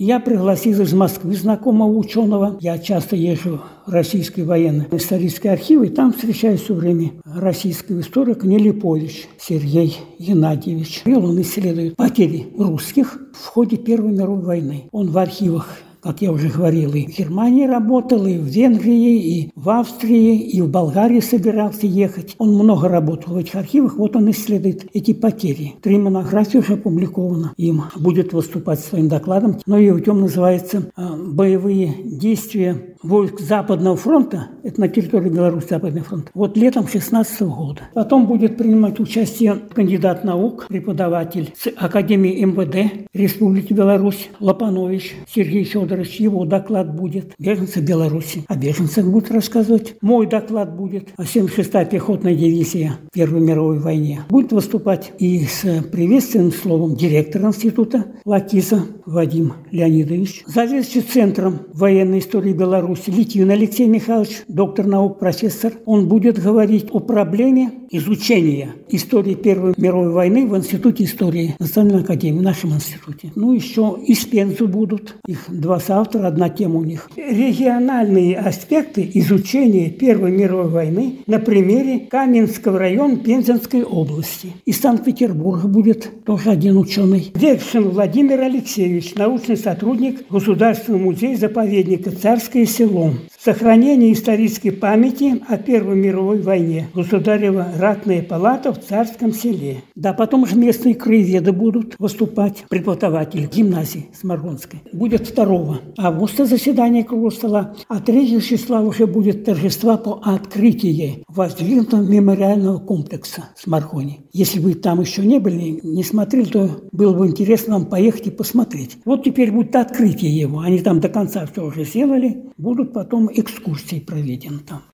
Я пригласил из Москвы знакомого ученого. Я часто езжу в российские военно-исторические архивы, и там встречаюсь все время российского историка Нелипович Сергей Геннадьевич. И он исследует потери русских в ходе Первой мировой войны. Он в архивах, как я уже говорил, и в Германии работал, и в Венгрии, и в Австрии, и в Болгарии собирался ехать. Он много работал в этих архивах, вот он исследует эти потери. 3 монографии уже опубликовано им. Будет выступать своим докладом. Но его тем называется «Боевые действия войск Западного фронта». Это на территории Беларуси Западный фронт. Вот летом 2016 года. Потом будет принимать участие кандидат наук, преподаватель с Академии МВД Республики Беларусь Лопанович Сергей Федорович. Его доклад будет «Беженцы Беларуси». О беженцах будет рассказывать. Мой доклад будет о 76-я пехотная дивизия в Первой мировой войне. Будет выступать и с приветственным словом директор института Лакиза Вадим Леонидович. Заведующий центром военной истории Беларуси Литвин Алексей Михайлович, доктор наук, профессор. Он будет говорить о проблеме изучения истории Первой мировой войны в Институте истории Национальной академии, в нашем институте. Ну, еще из Пензы будут. Их 2 соавтора, одна тема у них. Региональные аспекты изучения Первой мировой войны на примере Каменского района Пензенской области. Из Санкт-Петербурга будет тоже один ученый. Векшин Владимир Алексеевич, научный сотрудник Государственного музея-заповедника «Царское село». Сохранение исторической памяти о Первой мировой войне. Государева ратная палата в Царском селе. Да, потом же местные краеведы будут выступать. Преподаватель гимназии Сморгонской. Будет 2 августа заседание круглого стола, а 3 числа уже будет торжество по открытию воздвигнутого мемориального комплекса в Сморгоне. Если вы там еще не были, не смотрели, то было бы интересно вам поехать и посмотреть. Вот теперь будет открытие его. Они там до конца все уже сделали. Будут потом экскурсии проведены там.